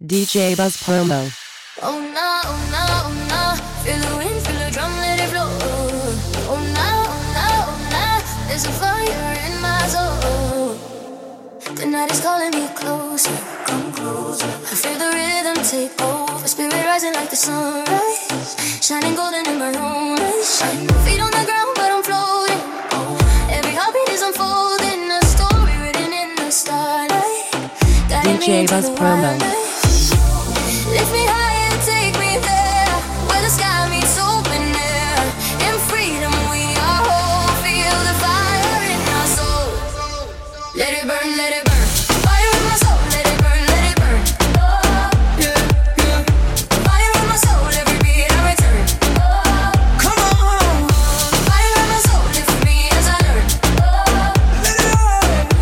DJ Buzz promo. Oh nah, oh nah, oh nah. Feel the wind, feel the drum, let it flow. Oh nah, oh nah, oh nah. There's a fire in my soul. The night is calling me closer, come closer. I feel the rhythm take over. Spirit rising like the sunrise, shining golden in my room. Feet on the ground, but I'm floating. Every heartbeat is unfolding. A story written in the starlight. DJ Buzz promo. Lift me higher, take me there, where the sky meets open air. In freedom we are whole. Feel the fire in our soul. Let it burn, let it burn. Fire in my soul, let it burn, let it burn. Yeah, yeah. Fire in my soul, every beat I return. Come on. Fire in my soul, live for me as I learn. Let it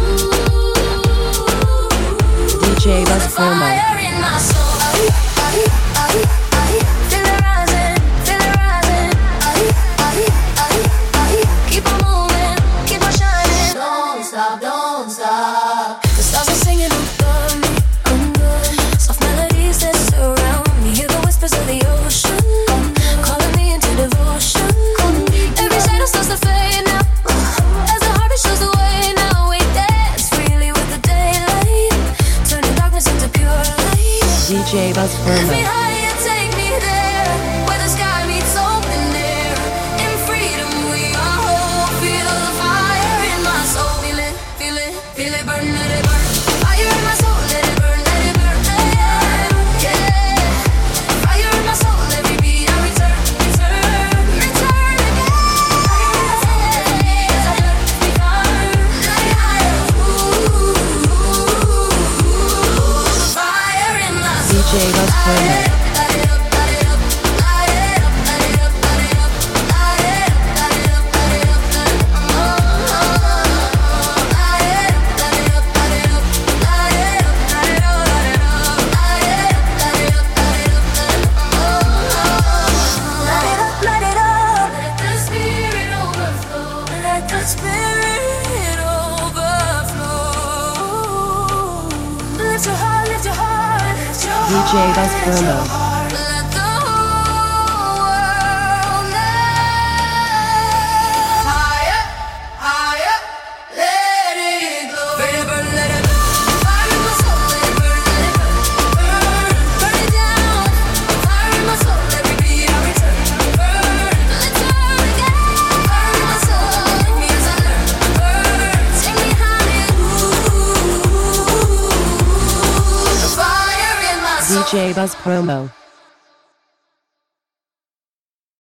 burn. DJ Buzz promo. Fire in my soul. Feel it rising, feel it rising. Keep on moving, keep on shining. Don't stop, don't stop. The stars are singing above me, under. Soft melodies that surround me. Hear the whispers of the ocean, calling me into devotion. Every shadow starts to fade now, as the heartbeat shows the way. Now we dance freely with the daylight, turning darkness into pure light. DJ Buzz Lift me promo. higher, take me there, where the sky meets open air. In freedom we are whole. Feel the fire in my soul. Feel it, feel it, feel it burn, let it burn. Fire in my soul, let it burn, let it burn. Yeah, yeah. Fire in my soul, every beat I return, return, return again. Fire in my soul, let me as I learn, we burn. Light it higher, fire in my soul. DJ Buzz promo. DJ Buzz promo. DJ Buzz promo.